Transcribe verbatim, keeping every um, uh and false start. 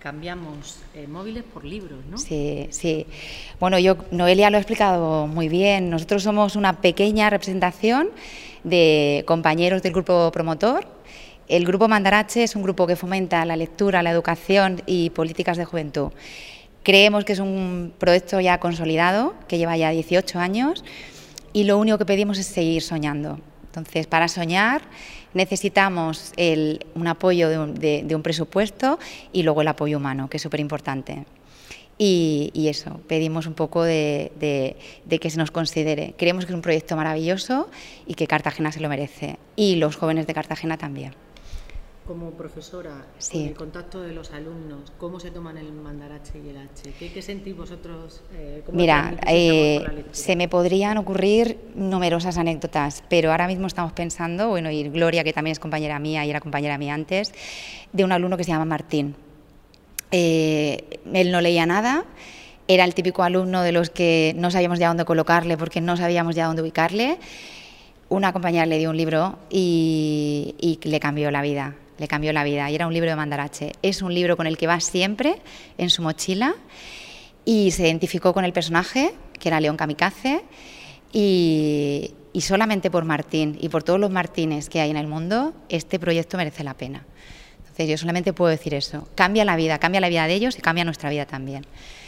cambiamos eh, móviles por libros, ¿no? Sí, sí. Bueno, yo, Noelia lo ha explicado muy bien. Nosotros somos una pequeña representación de compañeros del grupo promotor. El Grupo Mandarache es un grupo que fomenta la lectura, la educación y políticas de juventud. Creemos que es un proyecto ya consolidado, que lleva ya dieciocho años, y lo único que pedimos es seguir soñando. Entonces, para soñar necesitamos el, un apoyo de un, de, de un presupuesto y luego el apoyo humano, que es súper importante. Y, y eso, pedimos un poco de, de, de que se nos considere. Creemos que es un proyecto maravilloso y que Cartagena se lo merece, y los jóvenes de Cartagena también. Como profesora, sí. con el contacto de los alumnos, ¿cómo se toman el Mandarache y el H? ¿Qué, qué sentís vosotros? Eh, ¿cómo Mira, eh, la se me podrían ocurrir numerosas anécdotas, pero ahora mismo estamos pensando, bueno, y Gloria, que también es compañera mía y era compañera mía antes, de un alumno que se llama Martín. Eh, él no leía nada, era el típico alumno de los que no sabíamos ya dónde colocarle porque no sabíamos ya dónde ubicarle. Una compañera le dio un libro y, y le cambió la vida. Le cambió la vida y era un libro de Mandarache. Es un libro con el que va siempre en su mochila y se identificó con el personaje, que era León Kamikaze, y, y solamente por Martín y por todos los Martínez que hay en el mundo, este proyecto merece la pena. Entonces yo solamente puedo decir eso. Cambia la vida, cambia la vida de ellos y cambia nuestra vida también.